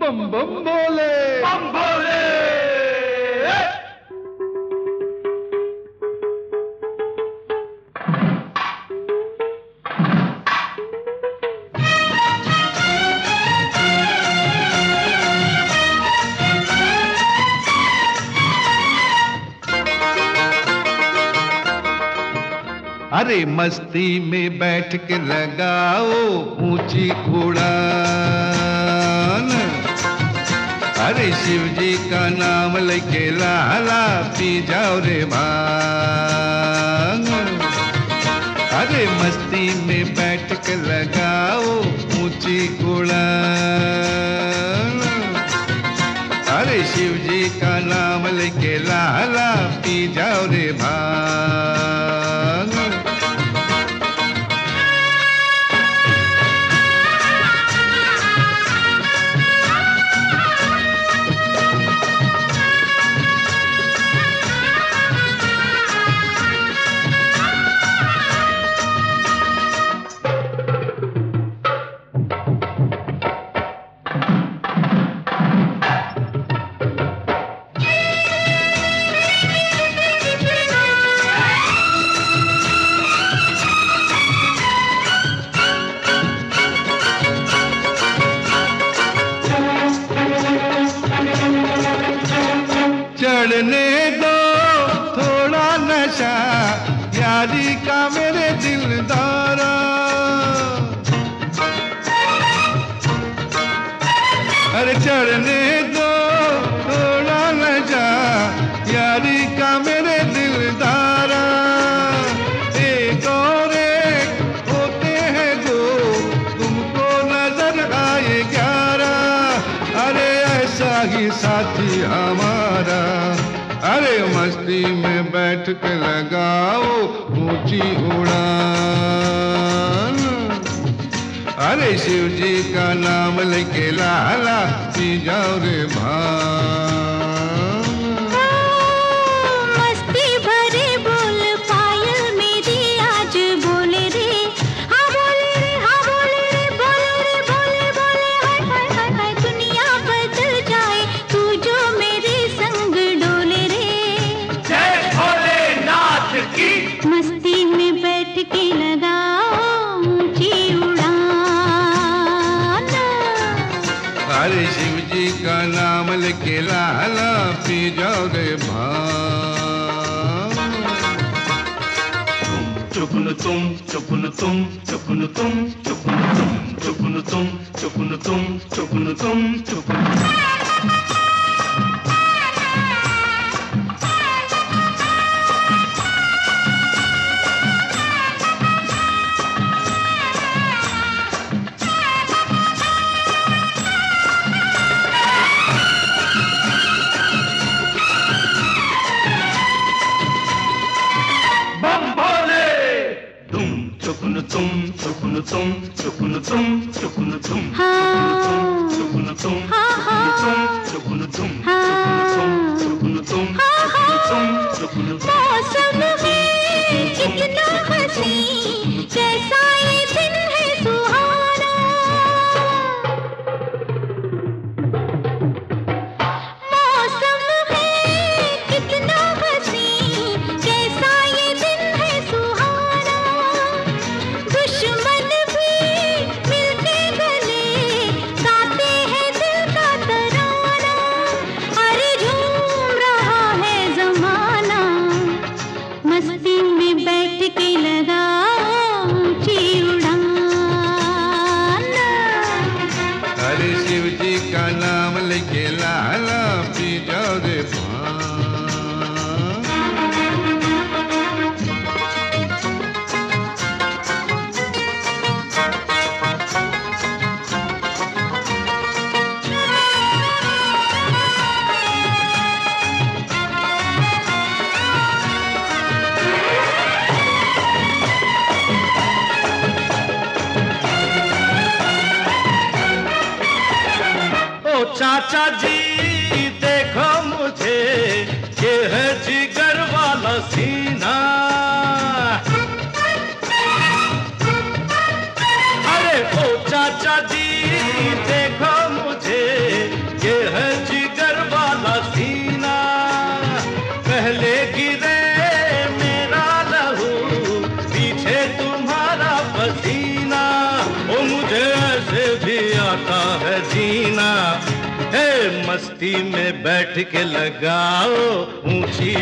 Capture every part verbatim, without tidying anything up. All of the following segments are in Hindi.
बम बम बोले बम बोले। अरे मस्ती में बैठ के लगाओ ऊंची उड़ान। अरे शिव जी का नाम लेके लाला पी जाओ रे भांग। अरे मस्ती में बैठ के लगाओ ऊंची उड़ान। अरे शिव जी का नाम लेके लाला पी जाओ रे भांग। चढ़ने दो थोड़ा नशा यारी का मेरे दिलदारा। अरे चढ़ने दो थोड़ा नशा यारी का मेरे दिलदारा। एक और एक होते हैं दो तुमको नजर आए ग्यारह। अरे ऐसा ही साथी हमारा। अरे मस्ती में बैठ के लगाओ ऊंची उड़ान। अरे शिव जी का नाम लेके लाला पी जाओ रे भांग। मस्ती भरे बोल पायल मेरी आज बोले रे। हाँ बोले रे, हाँ बोले रे, बोले रे, बोले बोले। हाय हाय हाय हाय दुनिया बदल जाए तू जो मेरे संग डोले रे। जय भोलेनाथ की। मस्ती में बैठ के लगाओ ऊंची उड़ान। अरे शिव जी का नाम लेके लाला पी जाओ रे भांग। चुकुन तुम चुकुन तुम चुकुन तुम चुकुन तुम चुकुन तुम चुकुन तुम चुकुन तुम चुकुन। चुकुन तुम चुकुन तुम चुकुन तुम चुकुन तुम चुकुन तुम चुकुन तुम चुकुन तुम चुकुन तुम। मौसम में कितना हंसी कैसा ये दिन है सुहाना। मौसम है कितना हंसी कैसा ये दिन है सुहाना। दुश्मन भी मिलके गले गाते हैं दिल का तराना। अरे झूम रहा है जमाना। मस्ती में बैठ के लगाओ ऊंची उड़ान। अरे शिव जी का नाम लेके लाला पी जाओ रे भांग। चाचा जी देखो मुझे ये है जिगर वाला सीना। अरे ओ चाचा जी देखो मुझे मुझे ऐसे भी आता है जीना, हे मस्ती में बैठ के लगाओ ऊंची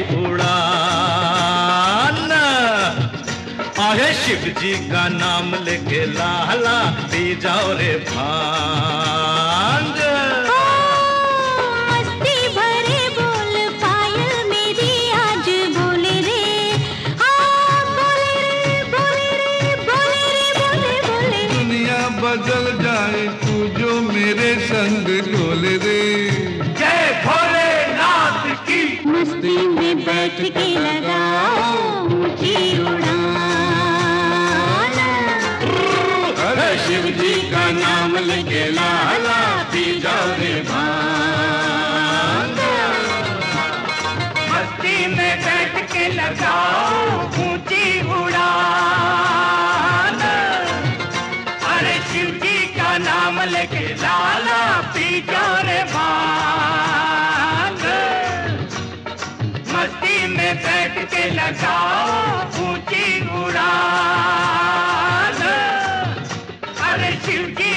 उड़ान। आहे शिव जी का नाम लेके लाला पी जाओ रे भांग। मस्ती भरे बोल पायल मेरी आज बोले रे, आ बोले रे बोले रे बोले रे बोले बोले। दुनिया बदल जाए तू जो मेरे संग डोले रे। जय भोलेनाथ की। मस्ती में बैठ के लगाओ ऊंची उड़ान। अरे शिव जी का नाम लेके लाला पी जाओ रे भांग। मस्ती में बैठ के लगाओ ऊंची उड़ान। अरे शिव जी का नाम लेके लाला पी जाओ रे भांग। मस्ती में बैठ के लगाओ ऊंची उड़ान। अरे शिव जी